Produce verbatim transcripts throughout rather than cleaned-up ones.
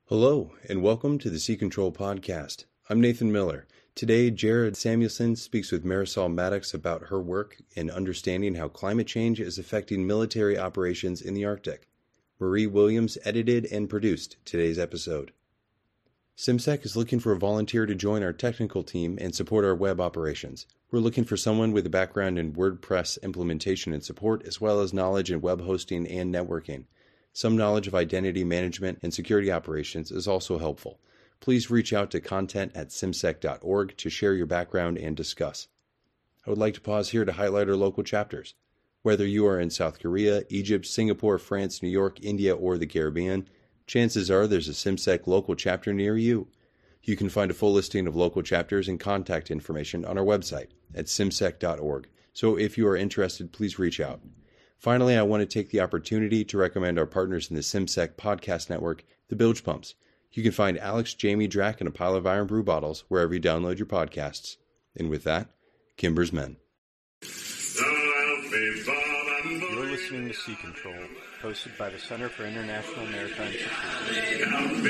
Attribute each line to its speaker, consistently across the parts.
Speaker 1: Hello, and welcome to the Sea Control Podcast. I'm Nathan Miller. Today, Jared Samuelson speaks with Marisol Maddox about her work in understanding how climate change is affecting military operations in the Arctic. Marie Williams edited and produced today's episode. CIMSEC is looking for a volunteer to join our technical team and support our web operations. We're looking for someone with a background in WordPress implementation and support, as well as knowledge in web hosting and networking. Some knowledge of identity management and security operations is also helpful. Please reach out to content at cimsec dot org to share your background and discuss. I would like to pause here to highlight our local chapters. Whether you are in South Korea, Egypt, Singapore, France, New York, India, or the Caribbean, chances are there's a CIMSEC local chapter near you. You can find a full listing of local chapters and contact information on our website at cimsec dot org. So if you are interested, please reach out. Finally, I want to take the opportunity to recommend our partners in the CIMSEC podcast network, the Bilge Pumps. You can find Alex, Jamie, Drac, and a pile of Iron Brew bottles wherever you download your podcasts. And with that, Kimber's Men.
Speaker 2: You're listening to Sea Control, hosted by the Center for International Maritime Security.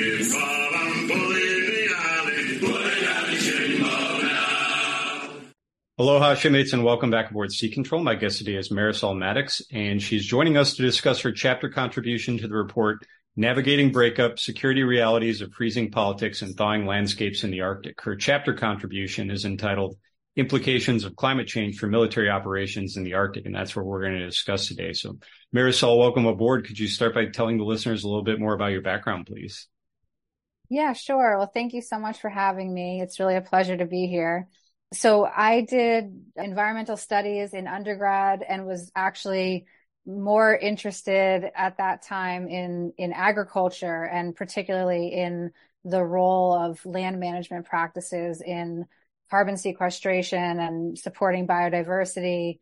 Speaker 2: Aloha, shipmates, and welcome back aboard Sea Control. My guest today is Marisol Maddox, and she's joining us to discuss her chapter contribution to the report, Navigating Breakup, Security Realities of Freezing Politics and Thawing Landscapes in the Arctic. Her chapter contribution is entitled Implications of Climate Change for Military Operations in the Arctic, and that's what we're going to discuss today. So, Marisol, welcome aboard. Could you start by telling the listeners a little bit more about your background, please?
Speaker 3: Yeah, sure. Well, thank you so much for having me. It's really a pleasure to be here. So I did environmental studies in undergrad and was actually more interested at that time in, in agriculture and particularly in the role of land management practices in carbon sequestration and supporting biodiversity.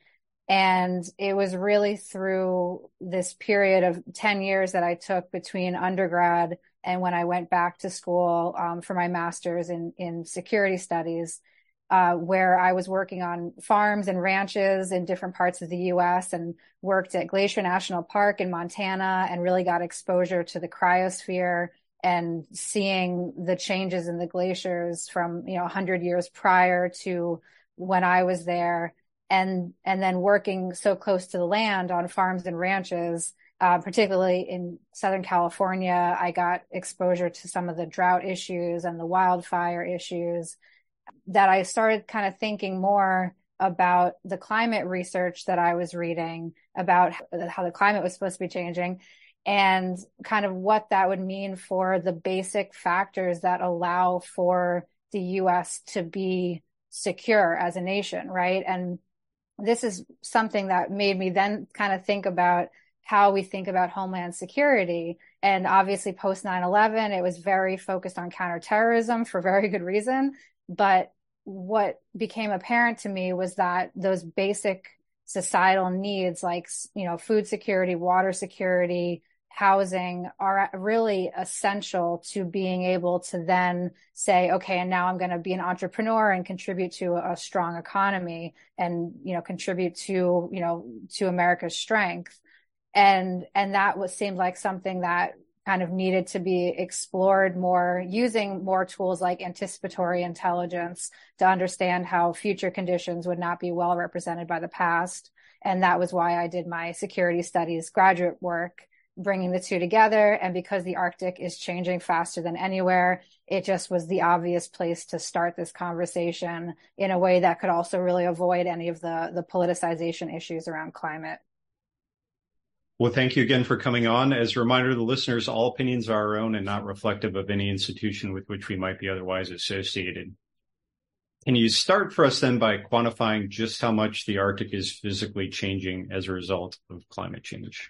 Speaker 3: And it was really through this period of ten years that I took between undergrad and when I went back to school um, for my master's in, in security studies, uh, where I was working on farms and ranches in different parts of the U S and worked at Glacier National Park in Montana and really got exposure to the cryosphere and seeing the changes in the glaciers from, you know, one hundred years prior to when I was there. And, and then working so close to the land on farms and ranches, uh, particularly in Southern California, I got exposure to some of the drought issues and the wildfire issues that I started kind of thinking more about the climate research that I was reading about how the climate was supposed to be changing and kind of what that would mean for the basic factors that allow for the U S to be secure as a nation, right? And this is something that made me then kind of think about how we think about homeland security. And obviously post nine eleven, it was very focused on counterterrorism for very good reason. But what became apparent to me was that those basic societal needs like, you know, food security, water security, housing are really essential to being able to then say, okay, and now I'm going to be an entrepreneur and contribute to a strong economy and, you know, contribute to, you know, to America's strength. And, and that was seemed like something that kind of needed to be explored more using more tools like anticipatory intelligence to understand how future conditions would not be well represented by the past. And that was why I did my security studies graduate work, bringing the two together. And because the Arctic is changing faster than anywhere, it just was the obvious place to start this conversation in a way that could also really avoid any of the, the politicization issues around climate.
Speaker 2: Well, thank you again for coming on. As a reminder to the listeners, all opinions are our own and not reflective of any institution with which we might be otherwise associated. Can you start for us then by quantifying just how much the Arctic is physically changing as a result of climate change?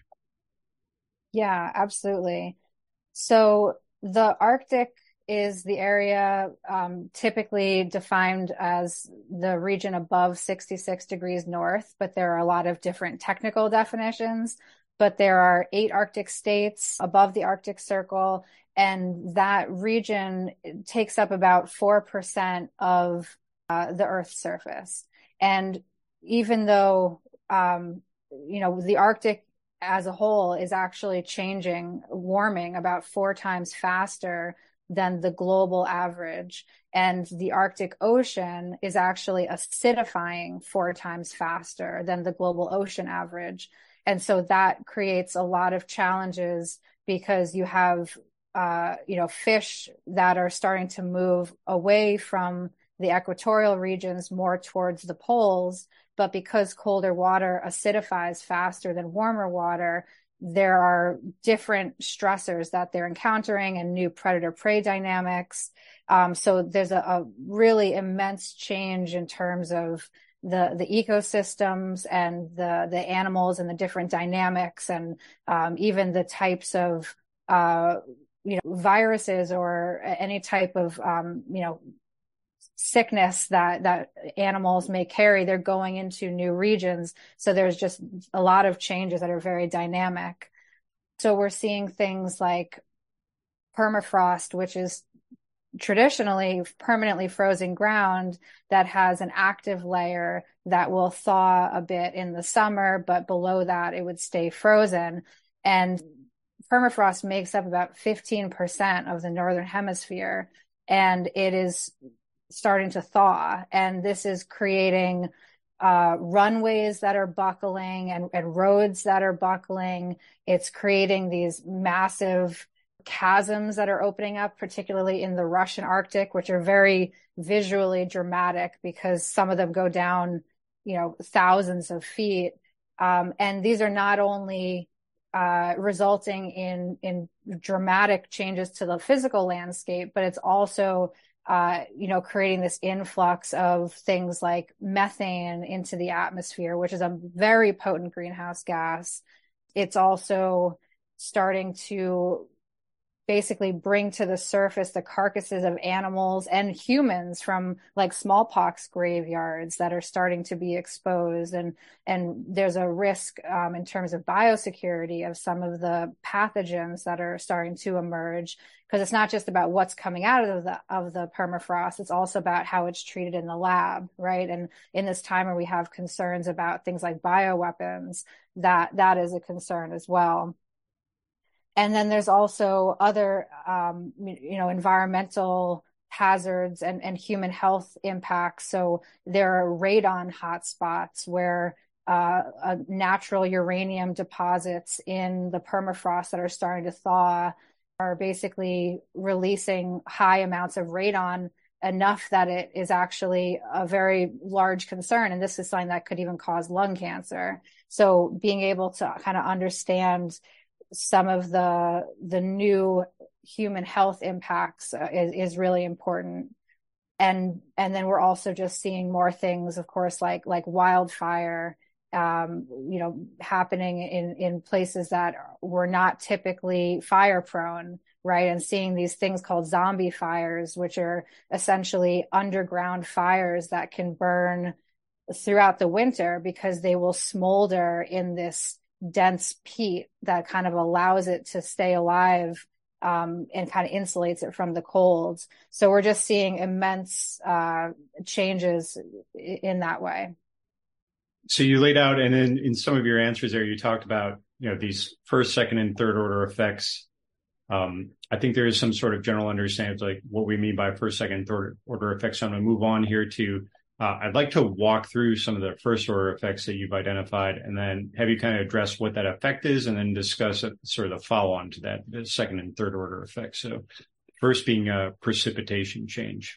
Speaker 3: Yeah, absolutely. So the Arctic is the area um, typically defined as the region above sixty-six degrees north, but there are a lot of different technical definitions. But there are eight Arctic states above the Arctic Circle, and that region takes up about four percent of uh, the Earth's surface. And even though, um, you know, the Arctic as a whole is actually changing, warming about four times faster than the global average. And the Arctic Ocean is actually acidifying four times faster than the global ocean average. And so that creates a lot of challenges because you have, uh, you know, fish that are starting to move away from the equatorial regions more towards the poles. But because colder water acidifies faster than warmer water, there are different stressors that they're encountering and new predator-prey dynamics. Um, so there's a, a really immense change in terms of the the ecosystems and the the animals and the different dynamics, and um, even the types of uh, you know viruses or any type of um, you know sickness that that animals may carry. They're going into new regions, so there's just a lot of changes that are very dynamic. So we're seeing things like permafrost, which is traditionally permanently frozen ground that has an active layer that will thaw a bit in the summer, but below that it would stay frozen. And permafrost makes up about fifteen percent of the northern hemisphere, and it is starting to thaw. And this is creating uh, runways that are buckling and, and roads that are buckling. It's creating these massive chasms that are opening up, particularly in the Russian Arctic, which are very visually dramatic because some of them go down, you know, thousands of feet. Um, and these are not only uh, resulting in, in dramatic changes to the physical landscape, but it's also, uh, you know, creating this influx of things like methane into the atmosphere, which is a very potent greenhouse gas. It's also starting to basically bring to the surface the carcasses of animals and humans from like smallpox graveyards that are starting to be exposed. And, and there's a risk um, in terms of biosecurity of some of the pathogens that are starting to emerge, because it's not just about what's coming out of the, of the permafrost. It's also about how it's treated in the lab, right? And in this time where we have concerns about things like bioweapons, that, that is a concern as well. And then there's also other, um, you know, environmental hazards and, and human health impacts. So there are radon hotspots where uh, uh, natural uranium deposits in the permafrost that are starting to thaw are basically releasing high amounts of radon, enough that it is actually a very large concern. And this is something that could even cause lung cancer. So being able to kind of understand some of the the new human health impacts uh, is, is really important. And and then we're also just seeing more things, of course, like like wildfire, um, you know, happening in, in places that were not typically fire prone, right? And seeing these things called zombie fires, which are essentially underground fires that can burn throughout the winter because they will smolder in this dense peat that kind of allows it to stay alive um, and kind of insulates it from the colds. So we're just seeing immense uh, changes in that way.
Speaker 2: So you laid out, and in, in some of your answers there, you talked about, you know, these first, second, and third order effects. Um, I think there is some sort of general understanding of like what we mean by first, second, third order effects. So I'm going to move on here to Uh, I'd like to walk through some of the first order effects that you've identified and then have you kind of address what that effect is and then discuss it, sort of the follow on to that, the second and third order effects. So first being a precipitation change.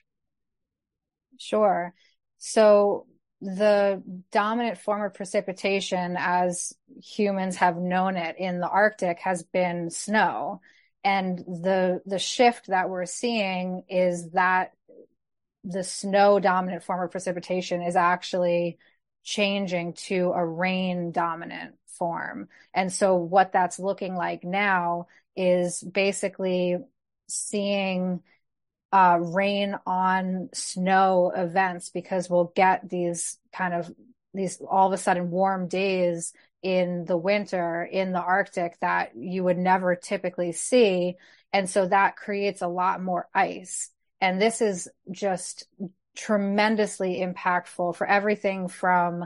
Speaker 3: Sure. So the dominant form of precipitation as humans have known it in the Arctic has been snow. And the, the shift that we're seeing is that the snow dominant form of precipitation is actually changing to a rain dominant form. And so what that's looking like now is basically seeing uh, rain on snow events, because we'll get these kind of these all of a sudden warm days in the winter in the Arctic that you would never typically see. And so that creates a lot more ice. And this is just tremendously impactful for everything from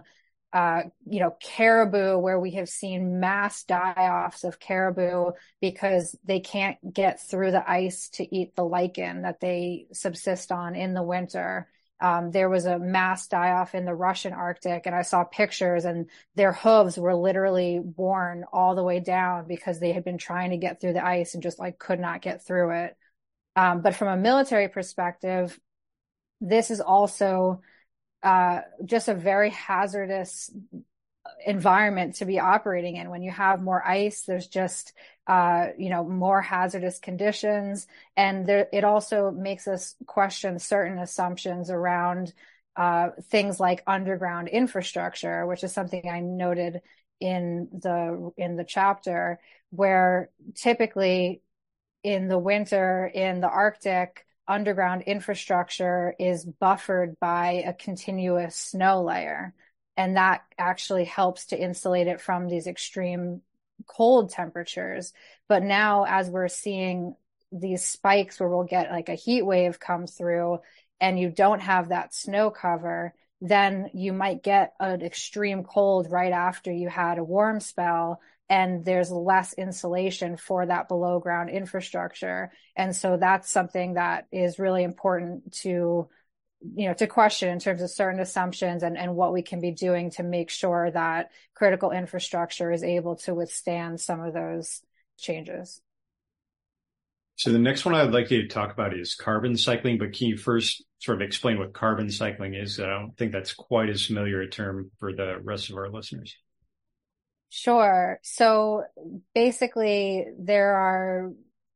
Speaker 3: uh, you know, caribou, where we have seen mass die-offs of caribou because they can't get through the ice to eat the lichen that they subsist on in the winter. Um, there was a mass die-off in the Russian Arctic, and I saw pictures, and their hooves were literally worn all the way down because they had been trying to get through the ice and just like could not get through it. Um, but from a military perspective, this is also uh, just a very hazardous environment to be operating in. When you have more ice, there's just, uh, you know, more hazardous conditions. And there, it also makes us question certain assumptions around uh, things like underground infrastructure, which is something I noted in the, in the chapter, where typically in the winter in the Arctic, underground infrastructure is buffered by a continuous snow layer. And that actually helps to insulate it from these extreme cold temperatures. But now, as we're seeing these spikes where we'll get like a heat wave come through and you don't have that snow cover, then you might get an extreme cold right after you had a warm spell, and there's less insulation for that below ground infrastructure. And so that's something that is really important to, you know, to question in terms of certain assumptions and, and what we can be doing to make sure that critical infrastructure is able to withstand some of those changes.
Speaker 2: So the next one I'd like you to talk about is carbon cycling, but can you first sort of explain what carbon cycling is? I don't think that's quite as familiar a term for the rest of our listeners.
Speaker 3: Sure. So basically, there are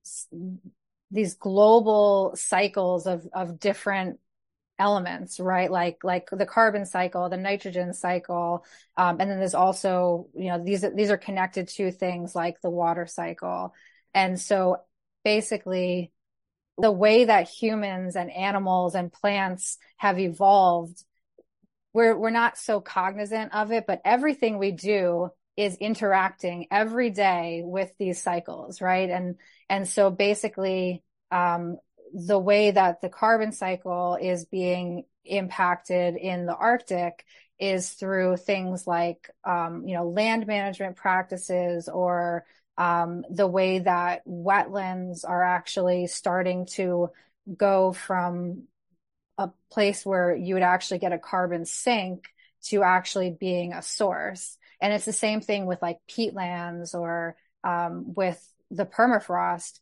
Speaker 3: these global cycles of, of different elements, right? Like, like the carbon cycle, the nitrogen cycle. Um, and then there's also, you know, these, these are connected to things like the water cycle. And so basically, the way that humans and animals and plants have evolved, we're, we're not so cognizant of it, but everything we do is interacting every day with these cycles, right? And, and so basically, um, the way that the carbon cycle is being impacted in the Arctic is through things like, um, you know, land management practices, or um, the way that wetlands are actually starting to go from a place where you would actually get a carbon sink to actually being a source. And it's the same thing with like peatlands or um, with the permafrost.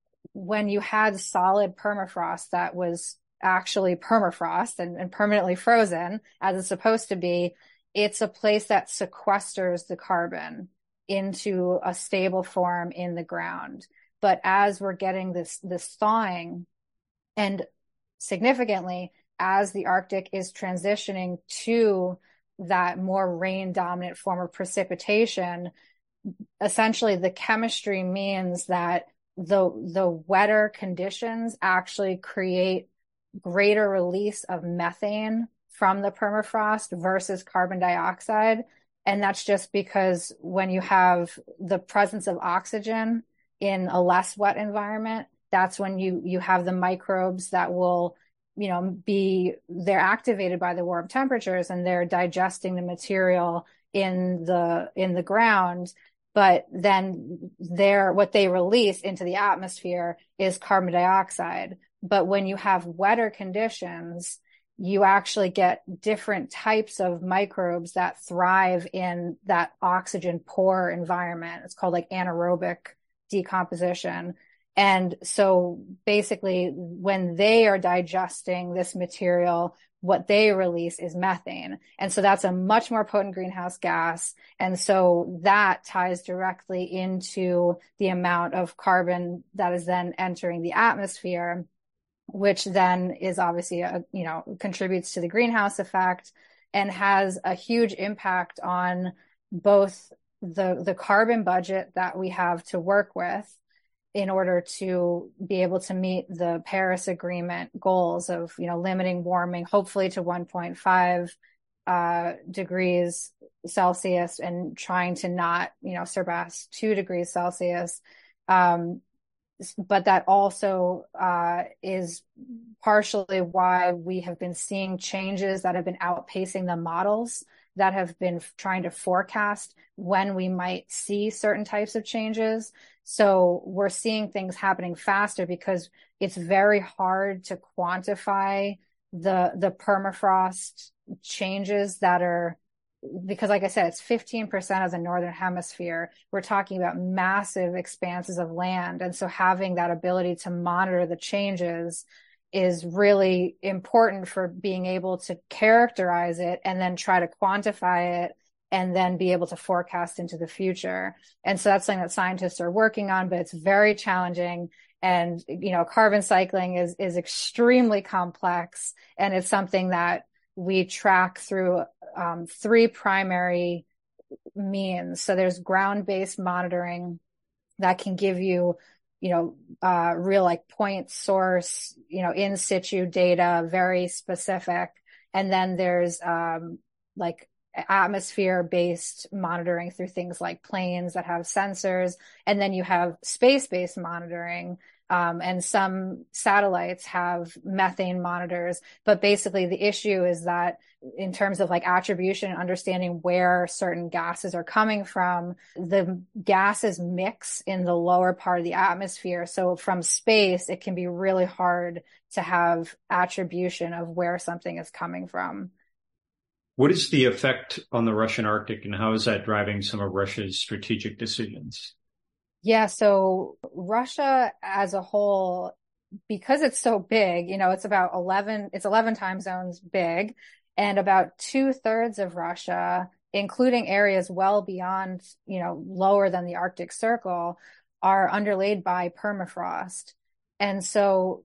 Speaker 3: When you had solid permafrost that was actually permafrost and, and permanently frozen, as it's supposed to be, it's a place that sequesters the carbon into a stable form in the ground. But as we're getting this, this thawing, and significantly, as the Arctic is transitioning to that more rain dominant form of precipitation, essentially the chemistry means that the, the wetter conditions actually create greater release of methane from the permafrost versus carbon dioxide. And that's just because when you have the presence of oxygen in a less wet environment, that's when you, you have the microbes that will, you know, be, they're activated by the warm temperatures and they're digesting the material in the, in the ground. But then they're, what they release into the atmosphere is carbon dioxide. But when you have wetter conditions, you actually get different types of microbes that thrive in that oxygen poor environment. It's called like anaerobic decomposition. And so basically, when they are digesting this material, what they release is methane. And so that's a much more potent greenhouse gas. And so that ties directly into the amount of carbon that is then entering the atmosphere, which then is obviously, a, you know, contributes to the greenhouse effect and has a huge impact on both the, the carbon budget that we have to work with in order to be able to meet the Paris Agreement goals of, you know, limiting warming, hopefully to one point five uh, degrees Celsius, and trying to not, you know, surpass two degrees Celsius. Um, but that also uh, is partially why we have been seeing changes that have been outpacing the models that have been trying to forecast when we might see certain types of changes. So we're seeing things happening faster because it's very hard to quantify the the permafrost changes that are, because like I said, it's fifteen percent of the Northern Hemisphere. We're talking about massive expanses of land. And so having that ability to monitor the changes is really important for being able to characterize it and then try to quantify it and then be able to forecast into the future. And so that's something that scientists are working on, but it's very challenging. And, you know, carbon cycling is, is extremely complex. And it's something that we track through um, three primary means. So there's ground-based monitoring that can give you, you know, uh, real like point source, you know, in situ data, very specific. And then there's um, like atmosphere-based monitoring through things like planes that have sensors. And then you have space-based monitoring. Um, and some satellites have methane monitors. But basically the issue is that in terms of like attribution and understanding where certain gases are coming from, the gases mix in the lower part of the atmosphere. So from space, it can be really hard to have attribution of where something is coming from.
Speaker 2: What is the effect on the Russian Arctic, and how is that driving some of Russia's strategic decisions?
Speaker 3: Yeah, so Russia as a whole, because it's so big, you know, it's about eleven, it's eleven time zones big, and about two thirds of Russia, including areas well beyond, you know, lower than the Arctic Circle, are underlaid by permafrost. And so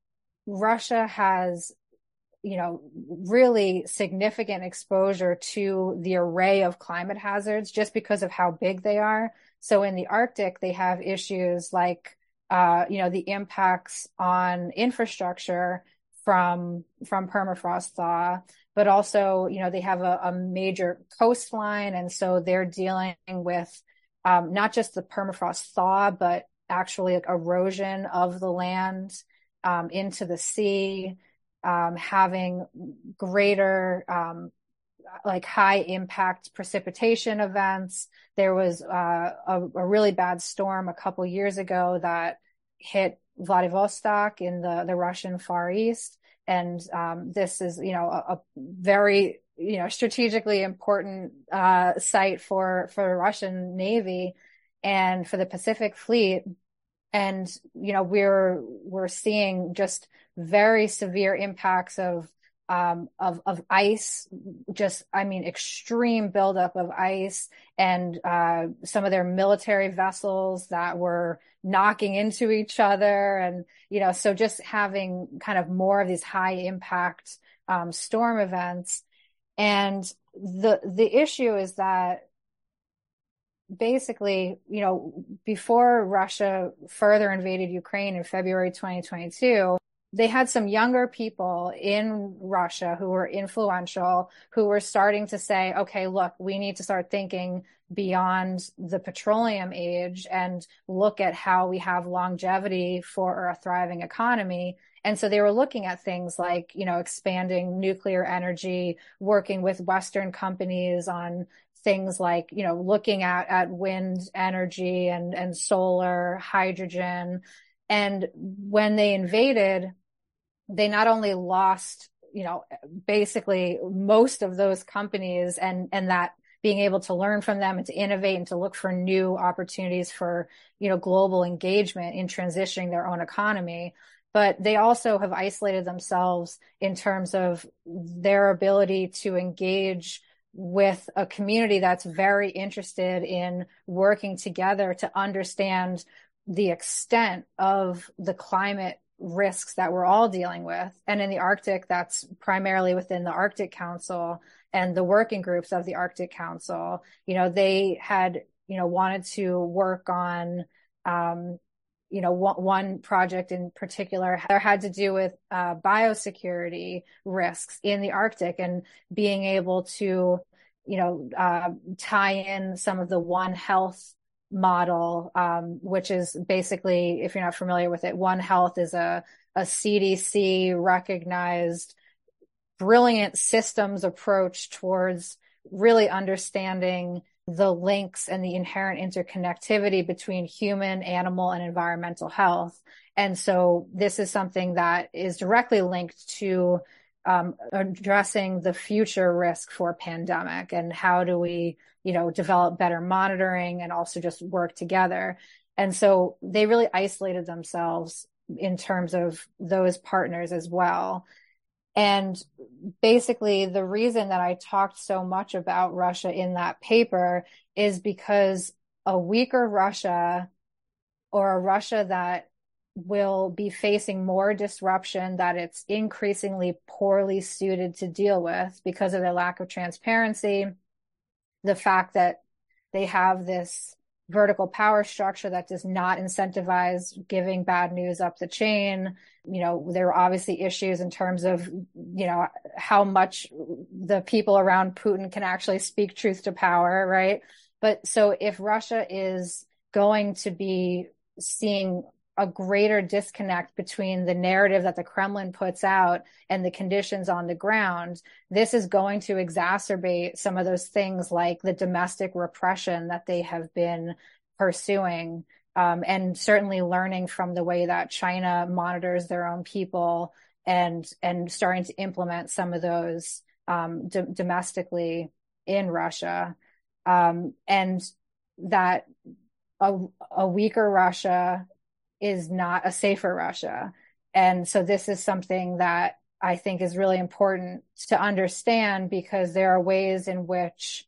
Speaker 3: Russia has, you know, really significant exposure to the array of climate hazards just because of how big they are. So in the Arctic, they have issues like, uh, you know, the impacts on infrastructure from, from permafrost thaw, but also, you know, they have a, a major coastline. And so they're dealing with, um, not just the permafrost thaw, but actually like erosion of the land, um, into the sea, um, having greater, um, like high impact precipitation events. There was uh, a, a really bad storm a couple years ago that hit Vladivostok in the, the Russian Far East. And um, this is, you know, a, a very, you know, strategically important uh, site for, for the Russian Navy and for the Pacific Fleet. And, you know, we're, we're seeing just very severe impacts of Um, of, of ice, just, I mean, extreme buildup of ice and uh, some of their military vessels that were knocking into each other. And, you know, so just having kind of more of these high impact um, storm events. And the, the issue is that basically, you know, before Russia further invaded Ukraine in February twenty twenty-two, they had some younger people in Russia who were influential, who were starting to say, okay, look, we need to start thinking beyond the petroleum age and look at how we have longevity for a thriving economy. And so they were looking at things like, you know, expanding nuclear energy, working with Western companies on things like, you know, looking at, at wind energy and, and solar, hydrogen. And when they invaded, they not only lost, you know, basically most of those companies and, and that being able to learn from them and to innovate and to look for new opportunities for, you know, global engagement in transitioning their own economy. But they also have isolated themselves in terms of their ability to engage with a community that's very interested in working together to understand the extent of the climate risks that we're all dealing with. And in the Arctic, that's primarily within the Arctic Council and the working groups of the Arctic Council. You know, they had, you know, wanted to work on, um, you know, one, one project in particular that had to do with uh, biosecurity risks in the Arctic and being able to, you know, uh, tie in some of the One Health model, um, which is basically, if you're not familiar with it, One Health is a, a C D C recognized brilliant systems approach towards really understanding the links and the inherent interconnectivity between human, animal, and environmental health. And so this is something that is directly linked to um, addressing the future risk for pandemic, and how do we, you know, develop better monitoring and also just work together. And so they really isolated themselves in terms of those partners as well. And basically, the reason that I talked so much about Russia in that paper is because a weaker Russia, or a Russia that will be facing more disruption that it's increasingly poorly suited to deal with because of their lack of transparency, the fact that they have this vertical power structure that does not incentivize giving bad news up the chain. You know, there are obviously issues in terms of, you know, how much the people around Putin can actually speak truth to power, right? But so if Russia is going to be seeing a greater disconnect between the narrative that the Kremlin puts out and the conditions on the ground, this is going to exacerbate some of those things like the domestic repression that they have been pursuing, um, and certainly learning from the way that China monitors their own people, and and starting to implement some of those um, d- domestically in Russia, um, and that a, a weaker Russia is not a safer Russia. And so this is something that I think is really important to understand, because there are ways in which,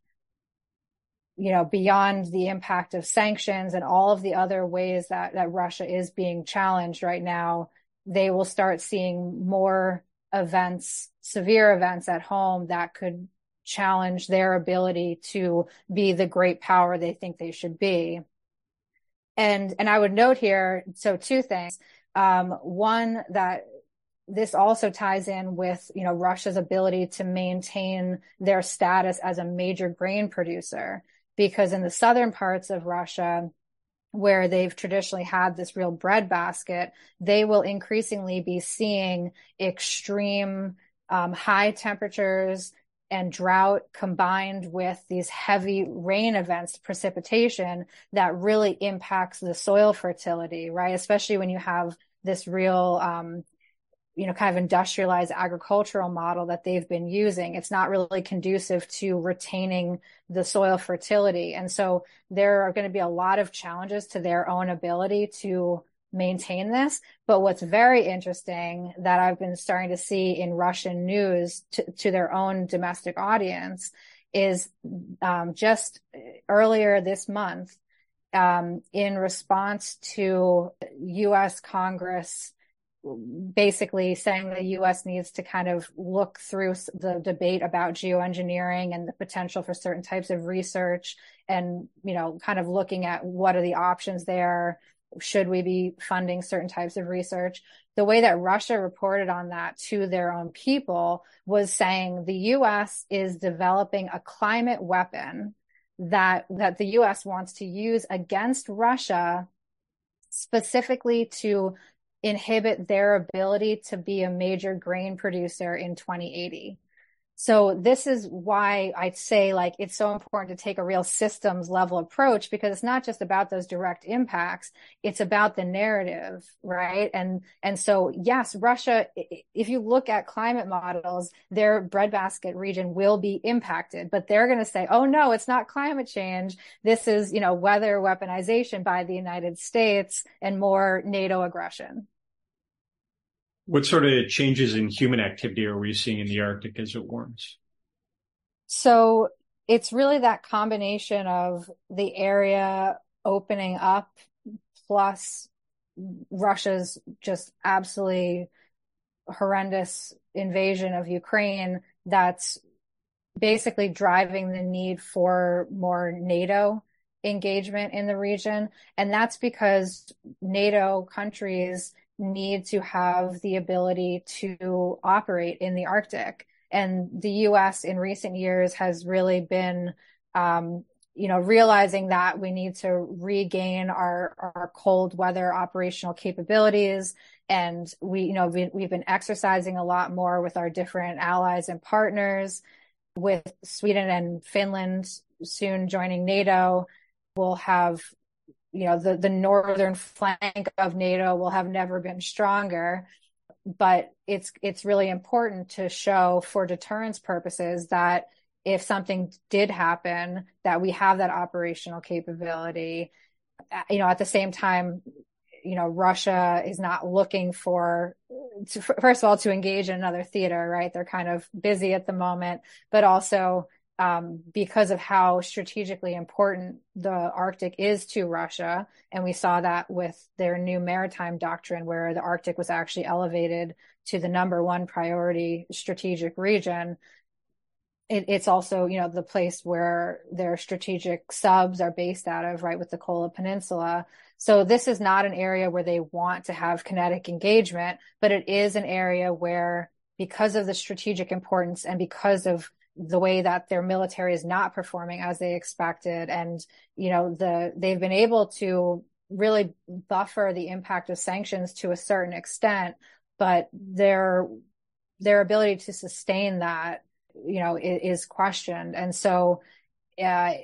Speaker 3: you know, beyond the impact of sanctions and all of the other ways that, that Russia is being challenged right now, they will start seeing more events, severe events at home that could challenge their ability to be the great power they think they should be. And, and I would note here, so two things. Um, one, that this also ties in with, you know, Russia's ability to maintain their status as a major grain producer, because in the southern parts of Russia, where they've traditionally had this real breadbasket, they will increasingly be seeing extreme, um, high temperatures and drought combined with these heavy rain events, precipitation that really impacts the soil fertility, right? Especially when you have this real, um, you know, kind of industrialized agricultural model that they've been using. It's not really conducive to retaining the soil fertility. And so there are going to be a lot of challenges to their own ability to maintain this. But what's very interesting that I've been starting to see in Russian news to, to their own domestic audience is um, just earlier this month, um, in response to U S Congress basically saying the U S needs to kind of look through the debate about geoengineering and the potential for certain types of research, and, you know, kind of looking at what are the options there. Should we be funding certain types of research? The way that Russia reported on that to their own people was saying the U S is developing a climate weapon that, that the U S wants to use against Russia, specifically to inhibit their ability to be a major grain producer in twenty eighty. So this is why I'd say, like, it's so important to take a real systems level approach, because it's not just about those direct impacts. It's about the narrative, right? And, and so, yes, Russia, if you look at climate models, their breadbasket region will be impacted, but they're going to say, oh no, it's not climate change. This is, you know, weather weaponization by the United States and more NATO aggression.
Speaker 2: What sort of changes in human activity are we seeing in the Arctic as it warms?
Speaker 3: So it's really that combination of the area opening up plus Russia's just absolutely horrendous invasion of Ukraine that's basically driving the need for more NATO engagement in the region. And that's because NATO countries need to have the ability to operate in the Arctic. And the U S in recent years has really been, um, you know, realizing that we need to regain our, our cold weather operational capabilities. And we, you know, we, we've been exercising a lot more with our different allies and partners. with Sweden and Finland soon joining NATO, we'll have, you know, the, the northern flank of NATO will have never been stronger. But it's it's really important to show for deterrence purposes that if something did happen, that we have that operational capability. You know, at the same time, you know, Russia is not looking for, to, first of all, to engage in another theater, right? They're kind of busy at the moment, but also um, because of how strategically important the Arctic is to Russia. And we saw that with their new maritime doctrine, where the Arctic was actually elevated to the number one priority strategic region. It, it's also, you know, the place where their strategic subs are based out of, right, with the Kola Peninsula. So this is not an area where they want to have kinetic engagement, but it is an area where, because of the strategic importance and because of the way that their military is not performing as they expected, and, you know, the they've been able to really buffer the impact of sanctions to a certain extent, but their their ability to sustain that, you know, is, is questioned. And so uh,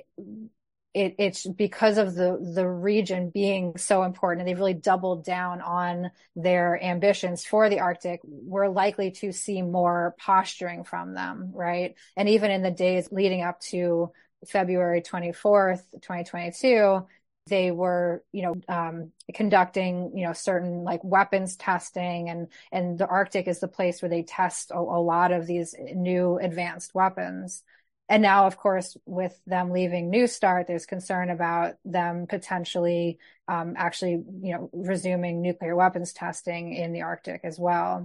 Speaker 3: it, it's because of the, the region being so important, and they've really doubled down on their ambitions for the Arctic, we're likely to see more posturing from them, right? And even in the days leading up to February twenty-fourth, twenty twenty-two, they were, you know, um, conducting, you know, certain like weapons testing, and, and the Arctic is the place where they test a, a lot of these new advanced weapons. And now, of course, with them leaving New START, there's concern about them potentially um, actually, you know, resuming nuclear weapons testing in the Arctic as well.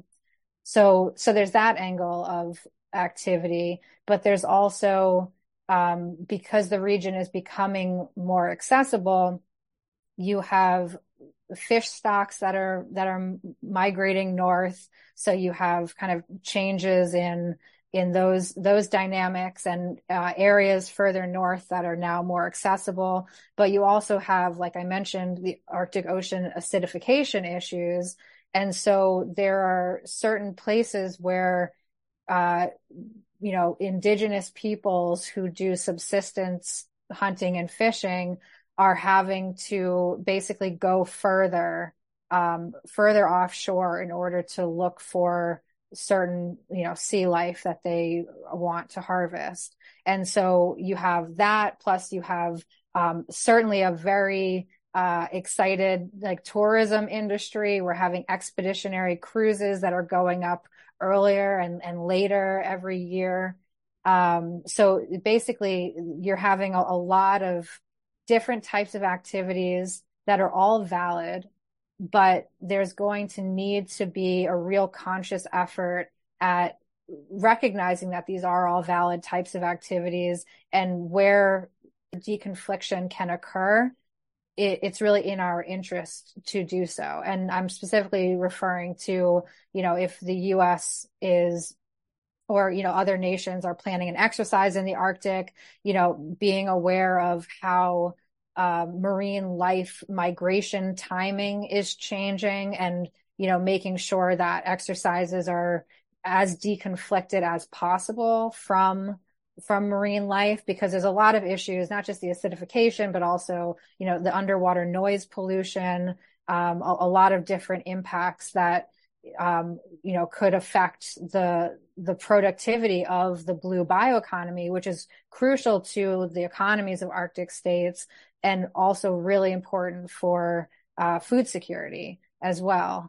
Speaker 3: So, so there's that angle of activity, but there's also, um, because the region is becoming more accessible, you have fish stocks that are, that are migrating north. So you have kind of changes in, in those, those dynamics, and uh, areas further north that are now more accessible. But you also have, like I mentioned, the Arctic Ocean acidification issues. And so there are certain places where, uh, you know, indigenous peoples who do subsistence hunting and fishing are having to basically go further, um, further offshore in order to look for certain, you know, sea life that they want to harvest. And so you have that, plus you have um, certainly a very uh, excited like tourism industry. We're having expeditionary cruises that are going up earlier and, and later every year. Um, so basically you're having a, a lot of different types of activities that are all valid, but there's going to need to be a real conscious effort at recognizing that these are all valid types of activities, and where deconfliction can occur, it, it's really in our interest to do so. And I'm specifically referring to, you know, if the U S is, or, you know, other nations are planning an exercise in the Arctic, you know, being aware of how Uh, marine life migration timing is changing, and, you know, making sure that exercises are as deconflicted as possible from, from marine life, because there's a lot of issues, not just the acidification, but also, you know, the underwater noise pollution, um, a, a lot of different impacts that, um, you know, could affect the, the productivity of the blue bioeconomy, which is crucial to the economies of Arctic states, and also really important for uh, food security as well.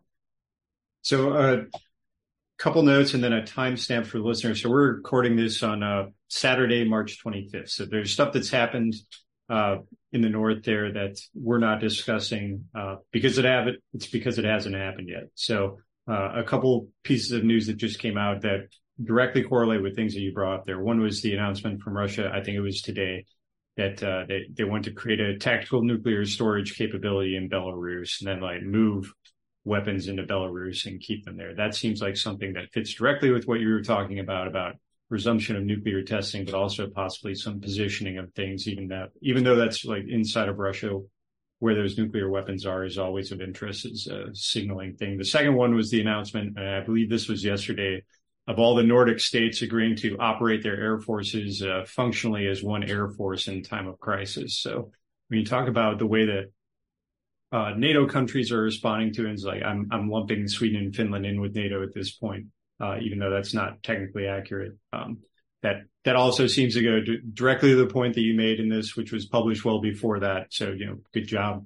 Speaker 2: So a uh, couple notes and then a timestamp for the listeners. So we're recording this on uh, Saturday, March twenty-fifth. So there's stuff that's happened uh, in the north there that we're not discussing uh, because it have it, it's because it hasn't happened yet. So uh, a couple pieces of news that just came out that directly correlate with things that you brought up there. One was the announcement from Russia, I think it was today, that uh, they, they want to create a tactical nuclear storage capability in Belarus, and then like move weapons into Belarus and keep them there. That seems like something that fits directly with what you were talking about, about resumption of nuclear testing, but also possibly some positioning of things, even that, even though that's like inside of Russia, where those nuclear weapons are, is always of interest as a signaling thing. The second one was the announcement, and I believe this was yesterday, of all the Nordic states agreeing to operate their air forces uh, functionally as one air force in time of crisis. So when you talk about the way that uh, NATO countries are responding to it, it's like I'm, I'm lumping Sweden and Finland in with NATO at this point, uh, even though that's not technically accurate. Um, that that also seems to go to, directly to the point that you made in this, which was published well before that. So, you know, good job.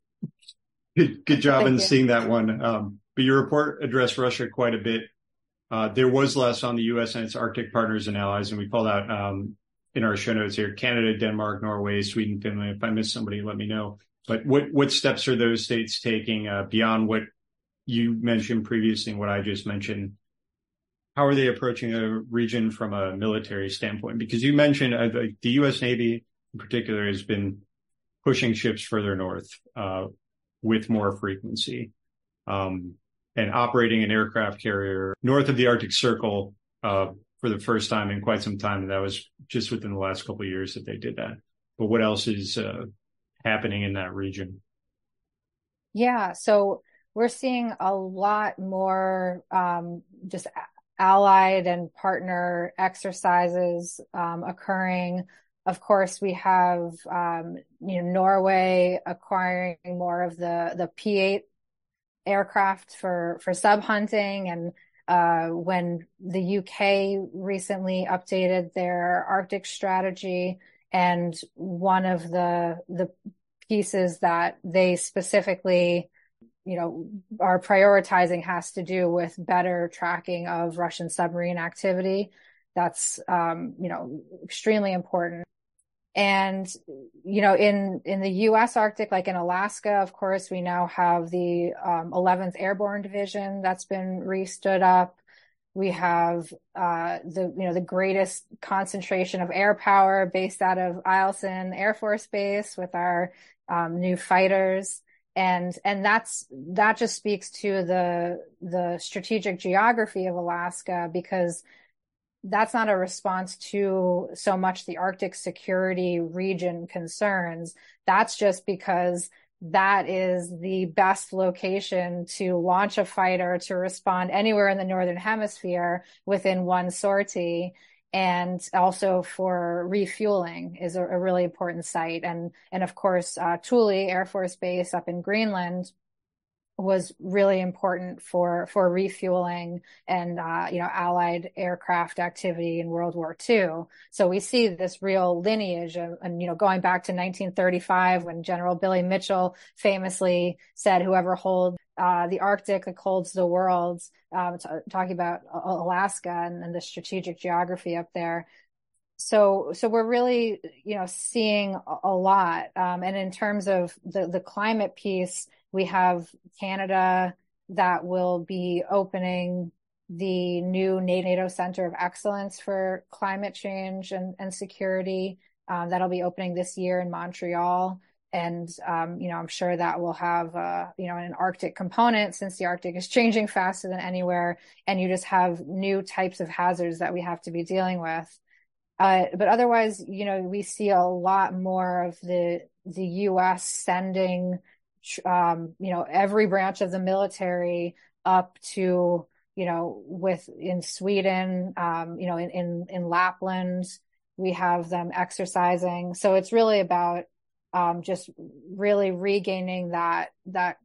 Speaker 2: Good, good job in seeing that one. Um, but your report addressed Russia quite a bit. Uh, there was less on the U S and its Arctic partners and allies, and we called out um, in our show notes here, Canada, Denmark, Norway, Sweden, Finland. If I missed somebody, let me know. But what, what steps are those states taking uh, beyond what you mentioned previously and what I just mentioned? How are they approaching a region from a military standpoint? Because you mentioned uh, the, the U S Navy in particular has been pushing ships further north uh, with more frequency. Um, and operating an aircraft carrier north of the Arctic Circle uh, for the first time in quite some time. And that was just within the last couple of years that they did that. But what else is uh, happening in that region?
Speaker 3: Yeah, so we're seeing a lot more um, just allied and partner exercises um, occurring. Of course, we have um, you know Norway acquiring more of the the P eight aircraft for for sub hunting, and uh, when the U K recently updated their Arctic strategy, and one of the the pieces that they specifically you know are prioritizing has to do with better tracking of Russian submarine activity. That's um, you know extremely important. And, you know, in, in the U S Arctic, like in Alaska, of course, we now have the um, eleventh Airborne Division that's been re-stood up. We have uh, the, you know, the greatest concentration of air power based out of Eielson Air Force Base with our um, new fighters. And, and that's, that just speaks to the, the strategic geography of Alaska, because that's not a response to so much the Arctic security region concerns. That's just because that is the best location to launch a fighter to respond anywhere in the Northern Hemisphere within one sortie. And also for refueling is a, a really important site. And, and of course, uh, Thule Air Force Base up in Greenland was really important for, for refueling and, uh, you know, Allied aircraft activity in World War Two. So we see this real lineage of, and, you know, going back to nineteen thirty-five when General Billy Mitchell famously said, whoever holds, uh, the Arctic holds the world, um, t- talking about Alaska and, and the strategic geography up there. So, so we're really, you know, seeing a, a lot. Um, and in terms of the, the climate piece, we have Canada that will be opening the new NATO Center of Excellence for Climate Change and, and Security. Um, that'll be opening this year in Montreal. And, um, you know, I'm sure that will have, uh, you know, an Arctic component, since the Arctic is changing faster than anywhere. And you just have new types of hazards that we have to be dealing with. Uh, but otherwise, you know, we see a lot more of the, the U S sending Um, you know, every branch of the military up to, you know, with in Sweden, um, you know, in, in, in Lapland, we have them exercising. So it's really about um, just really regaining that, that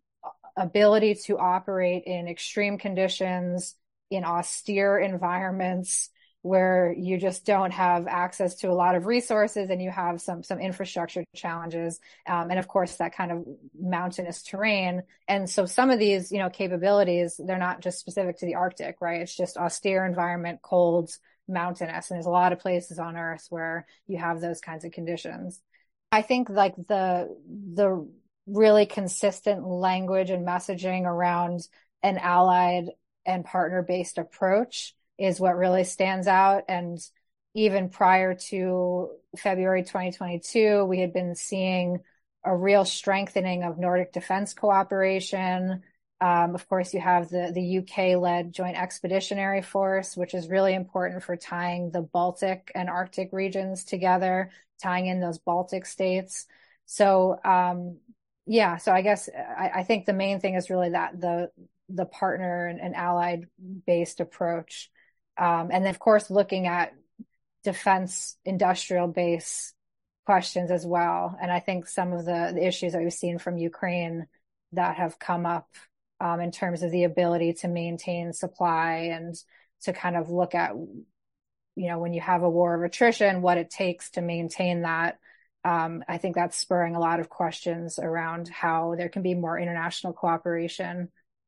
Speaker 3: ability to operate in extreme conditions, in austere environments, where you just don't have access to a lot of resources and you have some some infrastructure challenges. Um, and of course, that kind of mountainous terrain. And so some of these, you know, capabilities, they're not just specific to the Arctic, right? It's just austere environment, cold, mountainous. And there's a lot of places on Earth where you have those kinds of conditions. I think like the, the really consistent language and messaging around an allied and partner-based approach is what really stands out. And even prior to February twenty twenty-two, we had been seeing a real strengthening of Nordic defense cooperation. Um, of course, you have the, the U K-led Joint Expeditionary Force, which is really important for tying the Baltic and Arctic regions together, tying in those Baltic states. So, um, yeah, so I guess I, I think the main thing is really that the the partner and, and allied-based approach. Um, and then, of course, looking at defense industrial base questions as well. And I think some of the, the issues that we've seen from Ukraine that have come up um, in terms of the ability to maintain supply and to kind of look at, you know, when you have a war of attrition, what it takes to maintain that. Um, I think that's spurring a lot of questions around how there can be more international cooperation.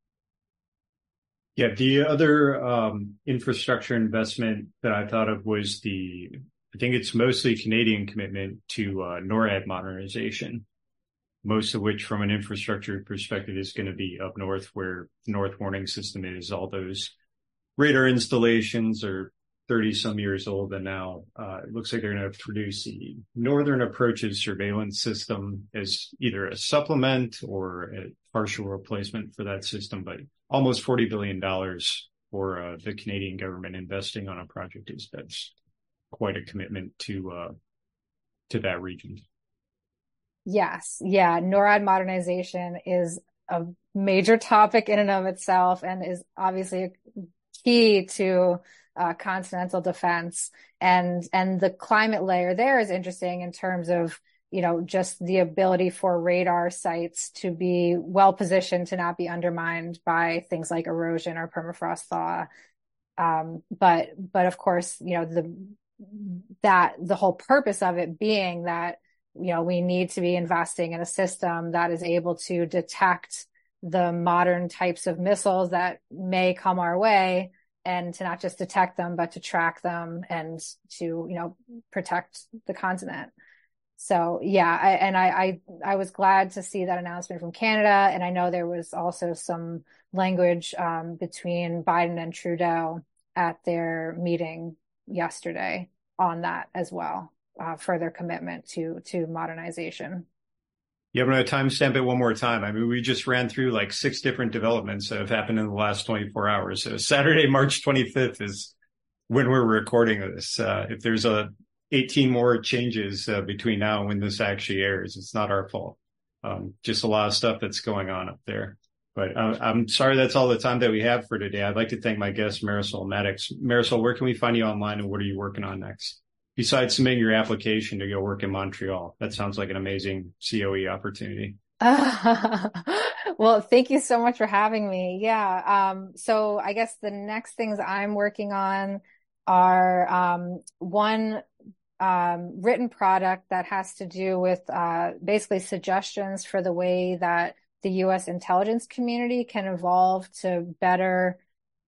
Speaker 2: Yeah, the other um, infrastructure investment that I thought of was the, I think it's mostly Canadian commitment to uh, NORAD modernization, most of which from an infrastructure perspective is going to be up north where the North Warning System is. All those radar installations are thirty some years old, and now uh, it looks like they're going to produce the Northern Approaches surveillance system as either a supplement or a partial replacement for that system. But almost forty billion dollars for uh, the Canadian government investing on a project is that's quite a commitment to uh, to that region.
Speaker 3: Yes, yeah, NORAD modernization is a major topic in and of itself, and is obviously key to Uh, continental defense, and and the climate layer there is interesting in terms of, you know, just the ability for radar sites to be well positioned to not be undermined by things like erosion or permafrost thaw. Um, but but of course, you know, the that the whole purpose of it being that, you know, we need to be investing in a system that is able to detect the modern types of missiles that may come our way, and to not just detect them, but to track them and to, you know, protect the continent. So yeah, I, and I, I, I was glad to see that announcement from Canada. And I know there was also some language um, between Biden and Trudeau at their meeting yesterday on that as well, uh, for their commitment to, to modernization.
Speaker 2: Yeah, I'm going to timestamp it one more time. I mean, we just ran through like six different developments that have happened in the last twenty-four hours. So Saturday, March twenty-fifth is when we're recording this. Uh, if there's a eighteen more changes uh, between now and when this actually airs, it's not our fault. Um, just a lot of stuff that's going on up there. But uh, I'm sorry that's all the time that we have for today. I'd like to thank my guest, Marisol Maddox. Marisol, where can we find you online, and what are you working on next? Besides submitting your application to go work in Montreal. That sounds like an amazing C O E opportunity.
Speaker 3: Uh, well, thank you so much for having me. Yeah. Um, so I guess the next things I'm working on are um, one um, written product that has to do with uh, basically suggestions for the way that the U S intelligence community can evolve to better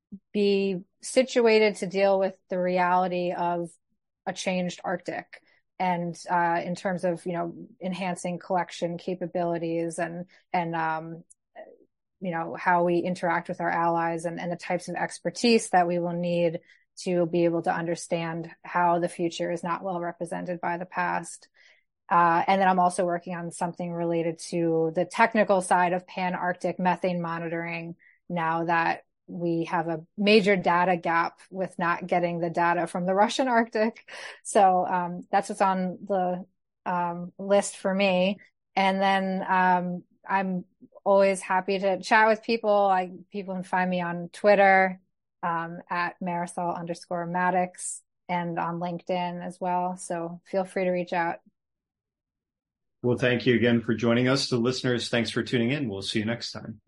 Speaker 3: be situated to deal with the reality of a changed Arctic, and uh, in terms of, you know, enhancing collection capabilities and and um, you know, how we interact with our allies, and, and the types of expertise that we will need to be able to understand how the future is not well represented by the past. Uh, and then I'm also working on something related to the technical side of Pan-Arctic methane monitoring, now that we have a major data gap with not getting the data from the Russian Arctic. So um, that's what's on the um, list for me. And then um, I'm always happy to chat with people. I, people can find me on Twitter um, at Marisol underscore Maddox, and on LinkedIn as well. So feel free to reach out.
Speaker 2: Well, thank you again for joining us. To listeners, thanks for tuning in. We'll see you next time.